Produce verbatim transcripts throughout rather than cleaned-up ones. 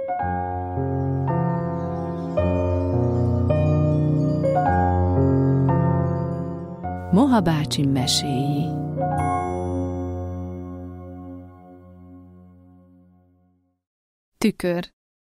Moha bácsi meséi. Tükör.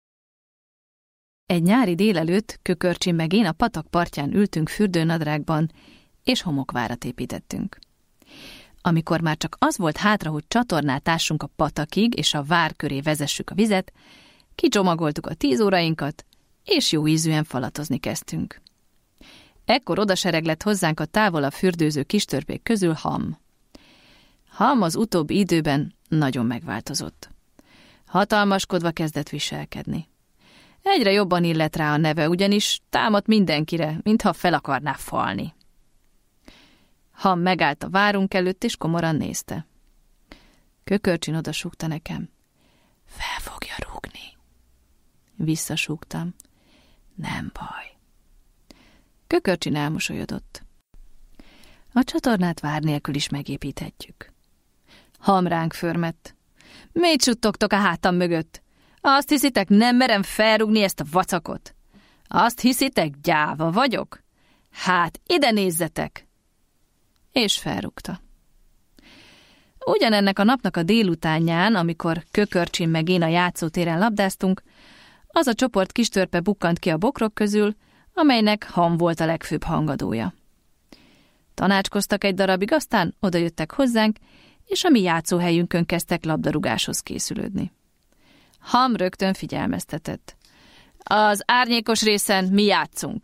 Egy nyári délelőtt Kökörcsi meg én a patak partján ültünk fürdőnadrágban, és homokvárat építettünk. Amikor már csak az volt hátra, hogy csatornát ássunk a patakig, és a vár köré vezessük a vizet, kicsomagoltuk a tíz órainkat, és jó ízűen falatozni kezdtünk. Ekkor odasereglett hozzánk a távolabb fürdőző kistörpék közül Ham. Ham az utóbbi időben nagyon megváltozott. Hatalmaskodva kezdett viselkedni. Egyre jobban illett rá a neve, ugyanis támadt mindenkire, mintha fel akarná falni. Ham megállt a várunk előtt, és komoran nézte. Kökörcsin odasúgta nekem. Fel fogja rúgni. Visszasúgtam. Nem baj. Kökörcsin elmosolyodott. A csatornát vár nélkül is megépíthetjük. Ham ránk förmett. Mit suttogtok a hátam mögött? Azt hiszitek, nem merem felrúgni ezt a vacakot? Azt hiszitek, gyáva vagyok? Hát, ide nézzetek! És felrúgta. Ugyanennek a napnak a délutánján, amikor Kökörcsin meg én a játszótéren labdáztunk, az a csoport kistörpe bukkant ki a bokrok közül, amelynek Ham volt a legfőbb hangadója. Tanácskoztak egy darabig, aztán odajöttek hozzánk, és a mi játszóhelyünkön kezdtek labdarúgáshoz készülődni. Ham rögtön figyelmeztetett. Az árnyékos részen mi játszunk.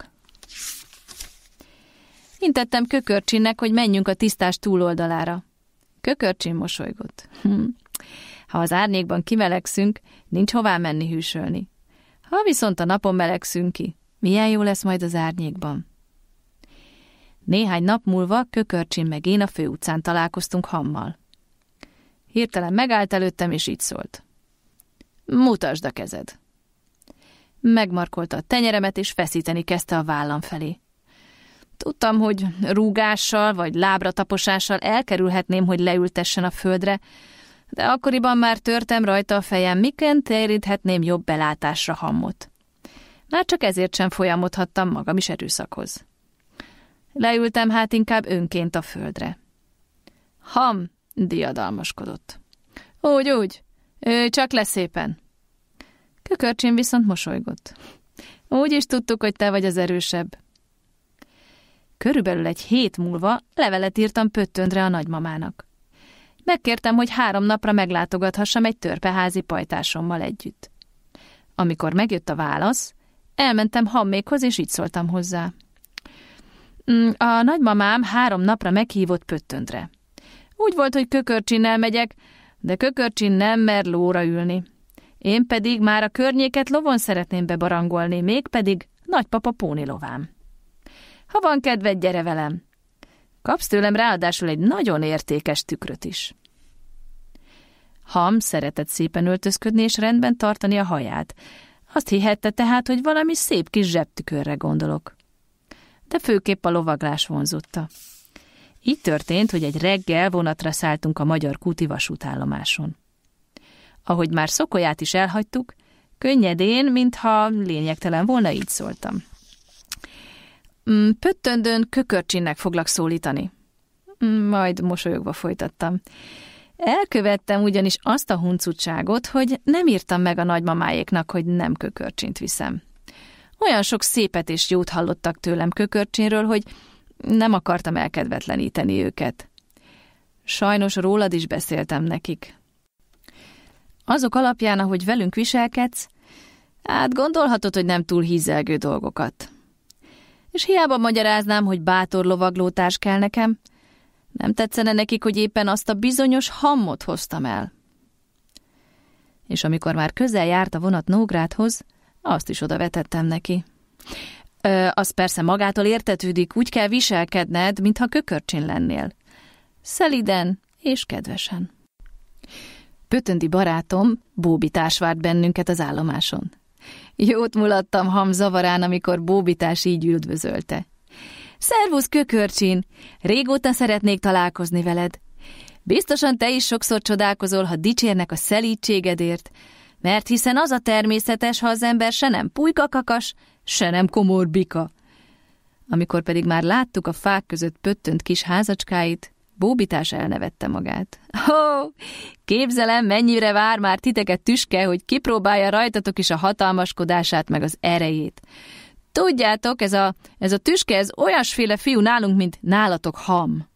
Intettem Kökörcsinnek, hogy menjünk a tisztás túloldalára. Kökörcsin mosolygott. Hm. Ha az árnyékban kimelegszünk, nincs hová menni hűsölni. Ha viszont a napon melegszünk ki, milyen jó lesz majd az árnyékban. Néhány nap múlva Kökörcsin meg én a főutcán találkoztunk Hammal. Hirtelen megállt előttem, és így szólt. Mutasd a kezed. Megmarkolta a tenyeremet, és feszíteni kezdte a vállam felé. Tudtam, hogy rúgással vagy lábrataposással elkerülhetném, hogy leültessen a földre, de akkoriban már törtem rajta a fejem, miként érinthetném jobb belátásra Hammot. Már csak ezért sem folyamodhattam magam is erőszakhoz. Leültem hát inkább önként a földre. Ham diadalmaskodott. Úgy, úgy, ő csak le szépen. Kökörcsin viszont mosolygott. Úgy is tudtuk, hogy te vagy az erősebb. Körülbelül egy hét múlva levelet írtam Pöttöndre a nagymamának. Megkértem, hogy három napra meglátogathassam egy törpeházi pajtásommal együtt. Amikor megjött a válasz, elmentem Hammékhoz, és így szóltam hozzá. A nagymamám három napra meghívott Pöttöndre. Úgy volt, hogy Kökörcsinnel megyek, de Kökörcsin nem mer lóra ülni. Én pedig már a környéket lovon szeretném bebarangolni, mégpedig nagypapa pónilovám. Ha van kedved, gyere velem. Kapsz tőlem ráadásul egy nagyon értékes tükröt is. Ham szeretett szépen öltözködni és rendben tartani a haját. Azt hihette tehát, hogy valami szép kis zsebtükörre gondolok. De főképp a lovaglás vonzotta. Így történt, hogy egy reggel vonatra szálltunk a Magyar Kúti vasútállomáson. Ahogy már Szokolyát is elhagytuk, könnyedén, mintha lényegtelen volna, így szóltam. Pöttöndön Kökörcsinnek foglak szólítani. Majd mosolyogva folytattam. Elkövettem ugyanis azt a huncutságot, hogy nem írtam meg a nagymamáéknak, hogy nem Kökörcsint viszem. Olyan sok szépet és jót hallottak tőlem Kökörcsinről, hogy nem akartam elkedvetleníteni őket. Sajnos rólad is beszéltem nekik. Azok alapján, ahogy velünk viselkedsz, hát gondolhatod, hogy nem túl hízelgő dolgokat. És hiába magyaráznám, hogy bátor lovaglótárs kell nekem, nem tetszene nekik, hogy éppen azt a bizonyos Hammot hoztam el. És amikor már közel járt a vonat Nógrádhoz, azt is odavetettem neki. Ö, az persze magától értetődik, úgy kell viselkedned, mintha Kökörcsin lennél. Szeliden és kedvesen. Pöttöndi barátom bóbitás várt bennünket az állomáson. Jót mulattam Ham zavarán, amikor bóbitás így üldvözölte. Szervusz, Kökörcsin! Régóta szeretnék találkozni veled. Biztosan te is sokszor csodálkozol, ha dicsérnek a szelídségedért, mert hiszen az a természetes, ha az ember se nem pulykakakas, se nem komor bika. Amikor pedig már láttuk a fák között pöttönt kis házacskáit, Bóbitás elnevette magát. Ó, képzelem, mennyire vár már titeket Tüske, hogy kipróbálja rajtatok is a hatalmaskodását meg az erejét. Tudjátok, ez a, ez a Tüske, ez olyasféle fiú nálunk, mint nálatok Ham.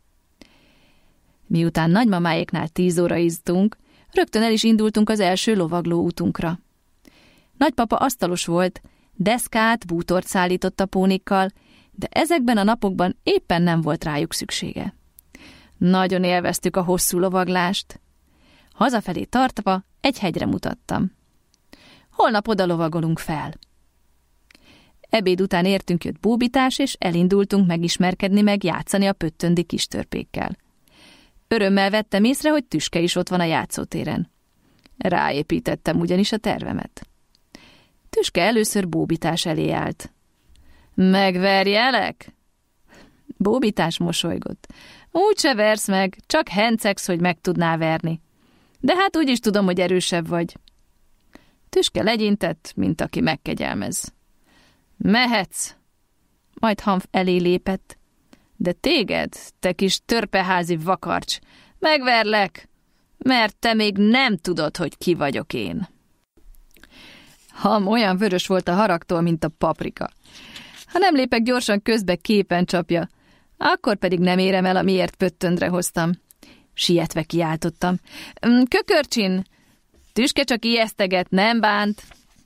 Miután nagymamáéknál tíz óra izztunk, rögtön el is indultunk az első lovagló útunkra. Nagypapa asztalos volt, deszkát, bútort szállított a pónikkal, de ezekben a napokban éppen nem volt rájuk szüksége. Nagyon élveztük a hosszú lovaglást. Hazafelé tartva egy hegyre mutattam. Holnap oda lovagolunk fel. Ebéd után értünk jött Bóbitás, és elindultunk megismerkedni meg játszani a pöttöndi kis törpékkel. Örömmel vettem észre, hogy Tüske is ott van a játszótéren. Ráépítettem ugyanis a tervemet. Tüske először Bóbitás elé állt. Megverjelek? Bóbitás mosolygott. Úgyse versz meg, csak hencegsz, hogy meg tudná verni. De hát úgy is tudom, hogy erősebb vagy. Tüske legyintett, mint aki megkegyelmez. Mehetsz. Majd Ham elé lépett. De téged, te kis törpeházi vakarcs, megverlek, mert te még nem tudod, hogy ki vagyok én. Ham olyan vörös volt a haragtól, mint a paprika. Ha nem lépek gyorsan közbe, képen csapja, akkor pedig nem érem el, amiért pöttöndre hoztam. Sietve kiáltottam. Kökörcsin, Tüske csak ijeszteget, nem bánt.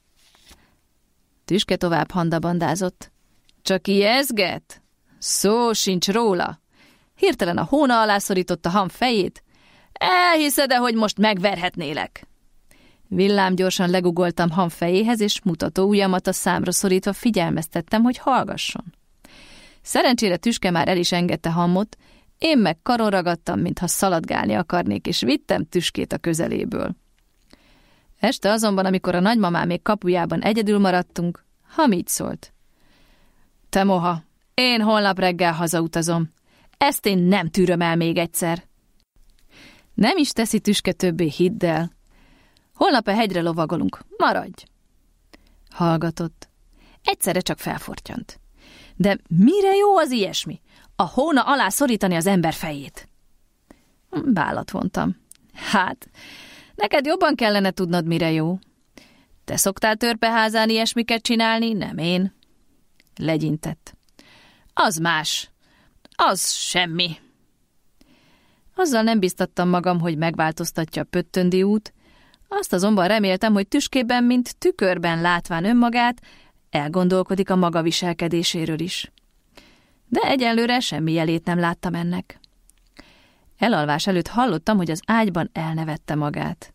Tüske tovább handabandázott. Csak ijeszget? Szó sincs róla. Hirtelen a hóna alá szorította Ham fejét. Elhiszed-e, hogy most megverhetnélek? Villámgyorsan legugoltam Ham fejéhez, és mutató ujjamat a számra szorítva figyelmeztettem, hogy hallgasson. Szerencsére Tüske már el is engedte Hamot, én meg karon ragadtam, mintha szaladgálni akarnék, és vittem Tüskét a közeléből. Este azonban, amikor a nagymamámék kapujában egyedül maradtunk, Ham így szólt. Te moha, én holnap reggel hazautazom. Ezt én nem tűröm el még egyszer. Nem is teszi Tüske többé, hidd el. Holnap a hegyre lovagolunk, maradj. Hallgatott. Egyszerre csak felfortyant. De mire jó az ilyesmi? A hóna alá szorítani az ember fejét. Vállat vontam. Hát, neked jobban kellene tudnod, mire jó. Te szoktál törpeházán ilyesmiket csinálni, nem én. Legyintett. Az más. Az semmi. Azzal nem biztattam magam, hogy megváltoztatja a pöttöndi út, azt azonban reméltem, hogy Tüskében, mint tükörben látván önmagát, elgondolkodik a maga viselkedéséről is. De egyelőre semmi jelét nem láttam ennek. Elalvás előtt hallottam, hogy az ágyban elnevette magát.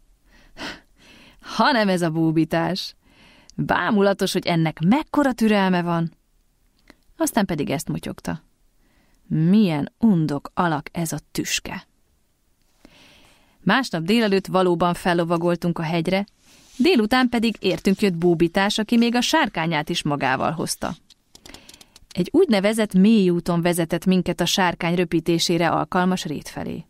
Hanem ez a Bóbitás. Bámulatos, hogy ennek mekkora türelme van. Aztán pedig ezt motyogta. Milyen undok alak ez a Tüske. Másnap délelőtt valóban fellovagoltunk a hegyre, délután pedig értünk jött Bóbitás, aki még a sárkányát is magával hozta. Egy úgynevezett mély úton vezetett minket a sárkány röpítésére alkalmas rét felé.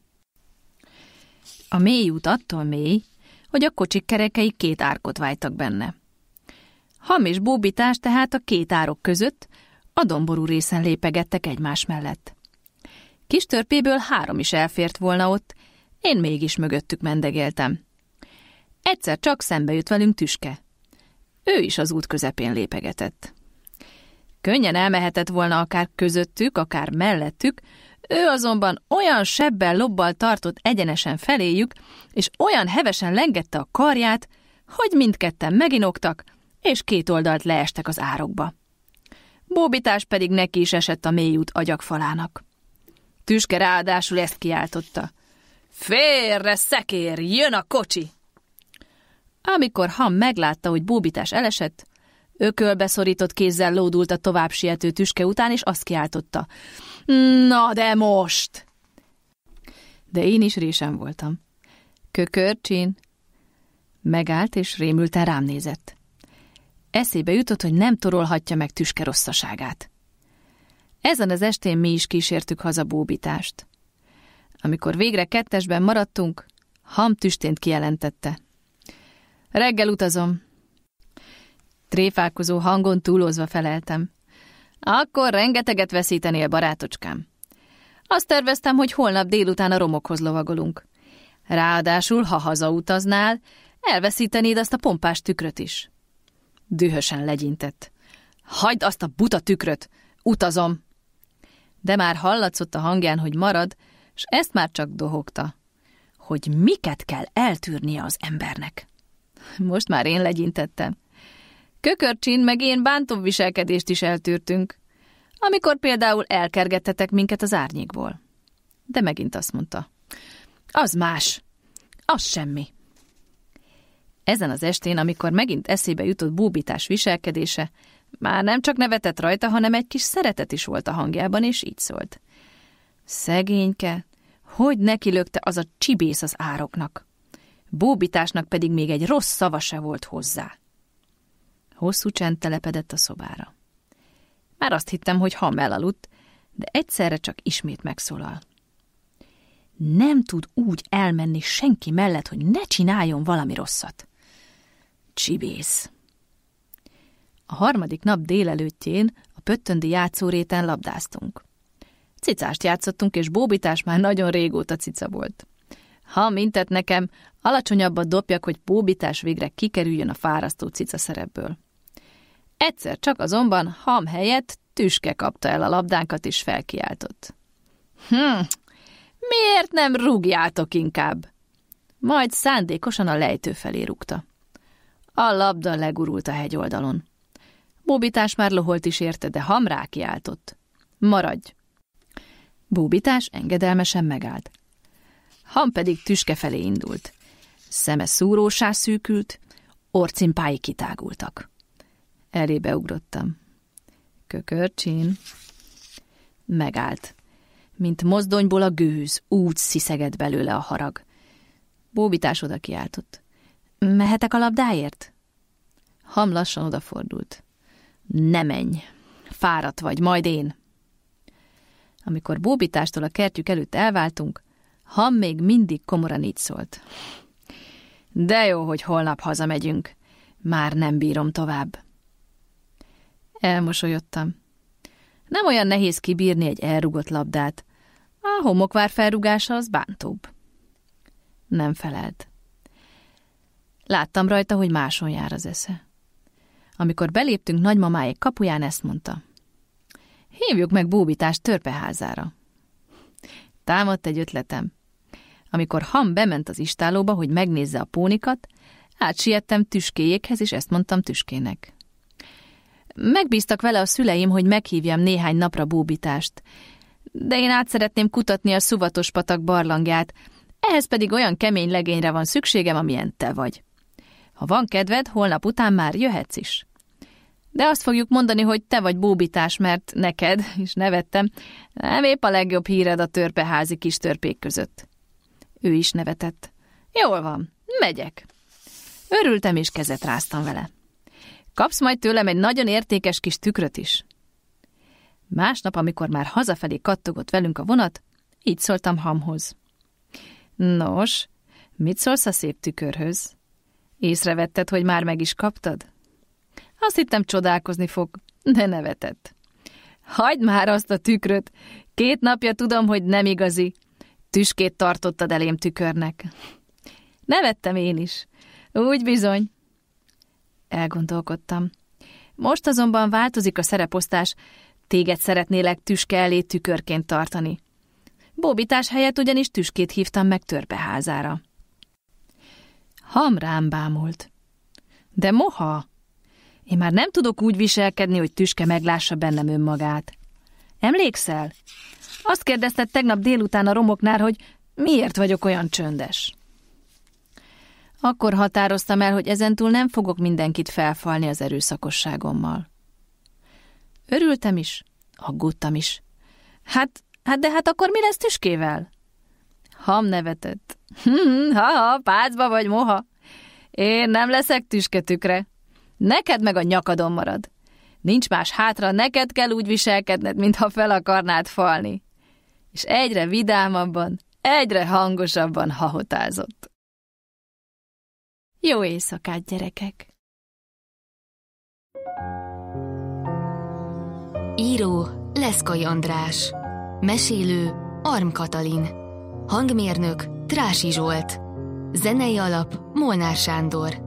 A mély út attól mély, hogy a kocsik kerekei két árkot vájtak benne. Ham és Bóbitás tehát a két árok között a domború részen lépegettek egymás mellett. Kis törpéből három is elfért volna ott, én mégis mögöttük mendegéltem. Egyszer csak szembe jött velünk Tüske. Ő is az út közepén lépegetett. Könnyen elmehetett volna akár közöttük, akár mellettük, ő azonban olyan sebbel lobbal tartott egyenesen feléjük, és olyan hevesen lengette a karját, hogy mindketten meginoktak, és két oldalt leestek az árokba. Bóbitás pedig neki is esett a mély út agyagfalának. Tüske ráadásul ezt kiáltotta. Félre, szekér, jön a kocsi! Amikor Ham meglátta, hogy Bóbitás elesett, ökölbe szorított kézzel lódult a tovább siető Tüske után, és azt kiáltotta. Na de most! De én is résen voltam. Kökörcsin! Megállt, és rémülten rám nézett. Eszébe jutott, hogy nem torolhatja meg Tüske rosszaságát. Ezen az estén mi is kísértük haza Bóbitást. Amikor végre kettesben maradtunk, Ham tüstént kijelentette. Reggel utazom. Tréfálkozó hangon túlozva feleltem. Akkor rengeteget veszítenél, barátocskám. Azt terveztem, hogy holnap délután a romokhoz lovagolunk. Ráadásul, ha hazautaznál, elveszítenéd azt a pompás tükröt is. Dühösen legyintett. Hagyd azt a buta tükröt, utazom! De már hallatszott a hangján, hogy marad, s ezt már csak dohogta. Hogy miket kell eltűrnie az embernek. Most már én legyintettem. Kökörcsin meg én bántó viselkedést is eltűrtünk, amikor például elkergettetek minket az árnyékból. De megint azt mondta. Az más. Az semmi. Ezen az estén, amikor megint eszébe jutott bóbitás viselkedése, már nem csak nevetett rajta, hanem egy kis szeretet is volt a hangjában, és így szólt. Szegényke, hogy nekilökte az a csibész az ároknak. Bóbitásnak pedig még egy rossz szava se volt hozzá. Hosszú csend telepedett a szobára. Már azt hittem, hogy Ham elaludt, de egyszerre csak ismét megszólal. Nem tud úgy elmenni senki mellett, hogy ne csináljon valami rosszat. Csibész. A harmadik nap délelőttjén a pöttöndi játszóréten labdáztunk. Cicást játszottunk, és Bóbitás már nagyon régóta cica volt. Ham intett nekem, alacsonyabbat dobjak, hogy Bóbitás végre kikerüljön a fárasztó cica szerepből. Egyszer csak azonban Ham helyett Tüske kapta el a labdánkat, és felkiáltott. Hm, miért nem rúgjátok inkább? Majd szándékosan a lejtő felé rúgta. A labda legurult a hegyoldalon. Bóbitás már loholt is érte, de Ham rákiáltott. Maradj! Bóbitás engedelmesen megállt. Ham pedig Tüske felé indult. Szeme szúrósá szűkült, orcimpái kitágultak. Elébe ugrottam. Kökörcsin. Megállt. Mint mozdonyból a gőz, úgy sziszegett belőle a harag. Bóbitás oda kiáltott. Mehetek a labdáért? Ham lassan odafordult. Ne menj, fáradt vagy, majd én. Amikor Bóbitástól a kertjük előtt elváltunk, Ham még mindig komoran így szólt. De jó, hogy holnap hazamegyünk. Már nem bírom tovább. Elmosolyodtam. Nem olyan nehéz kibírni egy elrugott labdát. A homokvár felrugása az bántóbb. Nem felelt. Láttam rajta, hogy máson jár az esze. Amikor beléptünk nagymamáék kapuján, ezt mondta. Hívjuk meg Bóbitást törpeházára. Támadt egy ötletem. Amikor Ham bement az istálóba, hogy megnézze a pónikat, átsiettem Tüskéjékhez, és ezt mondtam Tüskének. Megbíztak vele a szüleim, hogy meghívjam néhány napra Bóbitást, de én át szeretném kutatni a Szuvatos patak barlangját, ehhez pedig olyan kemény legényre van szükségem, amilyen te vagy. Ha van kedved, holnap után már jöhetsz is. De azt fogjuk mondani, hogy te vagy Bóbitás, mert neked, és nevettem, nem épp a legjobb híred a törpeházi kis törpék között. Ő is nevetett. Jól van, megyek. Örültem, és kezet ráztam vele. Kapsz majd tőlem egy nagyon értékes kis tükröt is. Másnap, amikor már hazafelé kattogott velünk a vonat, így szóltam Hamhoz. Nos, mit szólsz a szép tükörhöz? Észrevetted, hogy már meg is kaptad? Azt hittem, csodálkozni fog, de nevetett. Hagyd már azt a tükröt, két napja tudom, hogy nem igazi. Tüskét tartottad elém tükörnek. Nevettem én is. Úgy bizony. Elgondolkodtam. Most azonban változik a szereposztás, téged szeretnélek Tüske elé tükörként tartani. Bóbitás helyett ugyanis Tüskét hívtam meg törpeházára. Ham rám bámult. De moha! Én már nem tudok úgy viselkedni, hogy Tüske meglássa bennem önmagát. Emlékszel? Azt kérdezted tegnap délután a romoknál, hogy miért vagyok olyan csöndes. Akkor határoztam el, hogy ezentúl nem fogok mindenkit felfalni az erőszakosságommal. Örültem is, aggódtam is. Hát, hát de hát akkor mi lesz Tüskével? Ham nevetett. Ha-ha, pácba vagy moha. Én nem leszek tüsketükre. Neked meg a nyakadon marad. Nincs más hátra, neked kell úgy viselkedned, mintha fel akarnád falni. És egyre vidámabban, egyre hangosabban hahotázott. Jó éjszakát, gyerekek! Író Leszkai András. Mesélő Arm Katalin. Hangmérnök Trási Zsolt. Zenei alap Molnár Sándor.